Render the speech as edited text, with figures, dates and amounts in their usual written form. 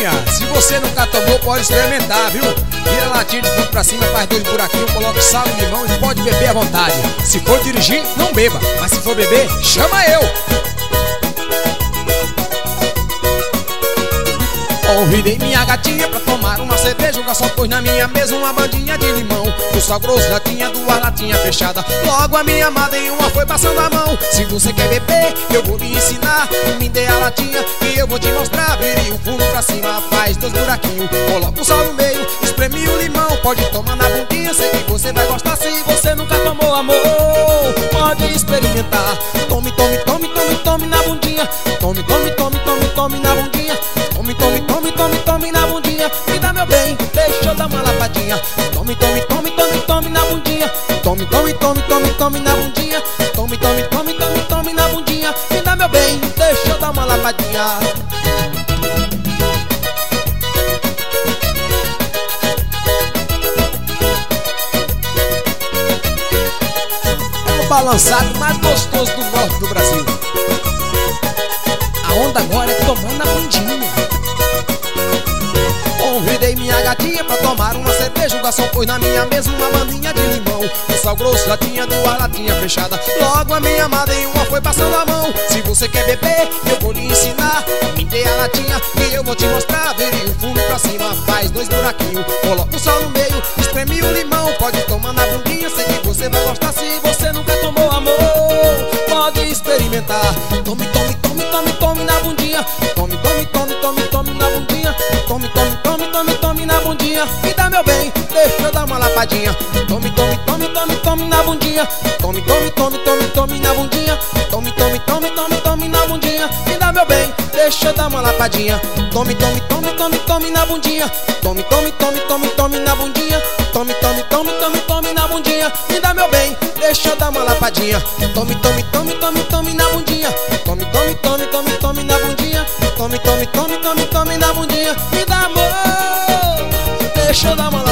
bundinha. Se você nunca tomou, pode experimentar, viu? Vira a latinha de fundo pra cima, faz 2 buraquinhos, coloca sal e limão e pode beber à vontade. Se for dirigir, não beba, mas se for beber, chama eu. Convidei minha gatinha pra tomar uma cerveja. O garçom pôs na minha mesa uma bandinha de limão. O sal grosso já tinha 2 latinhas fechadas. Logo a minha amada em uma foi passando a mão. Se você quer beber, eu vou lhe ensinar. Me dê a latinha e eu vou te mostrar. Vire o fundo pra cima, faz 2 buraquinhos, coloca o sal no meio, espreme o limão. Pode tomar na bundinha, sei que você vai gostar. Se você nunca tomou, amor, pode experimentar. Tome, tome, tome, tome, tome na bundinha. Tome, tome, tome, tome, tome na bundinha. Tome, tome, tome, tome, tome na bundinha. Me dá meu bem, deixa eu dar uma lapadinha. Tome, tome, tome, tome, tome na bundinha. Tome, tome, tome, tome, tome na bundinha. Tome, tome, tome, tome, tome na bundinha. Me dá meu bem, deixa eu dar uma lapadinha. É o balançado mais gostoso do norte do Brasil. A onda agora é tomar na bundinha. Convidei minha gatinha pra tomar uma cerveja. O garçom pôs na minha mesa uma bandinha de limão. O sal grosso já tinha 2 latinhas fechadas. Logo a minha amada em uma foi passando a mão. Se você quer beber, eu vou lhe ensinar. Me dê a latinha e eu vou te mostrar. Vire o fundo pra cima, faz 2 buraquinhos, coloca o sal no meio, espreme o limão. Pode tomar na bundinha, sei que você vai gostar. Se você nunca tomou, amor, pode experimentar. Tome, tome, tome, tome, tome na bundinha. Tome, tome, tome, tome, tome na bundinha. Tome, tome, tome, tome, tome na bundinha. Me dá meu bem, deixa eu dar uma lapadinha. Tome, tome, tome, tome, tome na bundinha. Tome, tome, tome, tome, tome na bundinha. Tome, tome, tome, tome, tome na bundinha. Me dá meu bem, deixa eu dar uma lapadinha. Tome, tome, tome, tome, tome na bundinha. Tome, tome, tome, tome, tome na bundinha. Tome, tome, tome, tome, tome na bundinha. Me dá meu bem, deixa eu dar uma lapadinha. Tome, tome, tome, tome, tome na bundinha. Tome, tome, tome, tome, tome na bundinha. Tome, tome, tome, tome, tome na bundinha. Me dá amor, deixa eu dar uma lapadinha.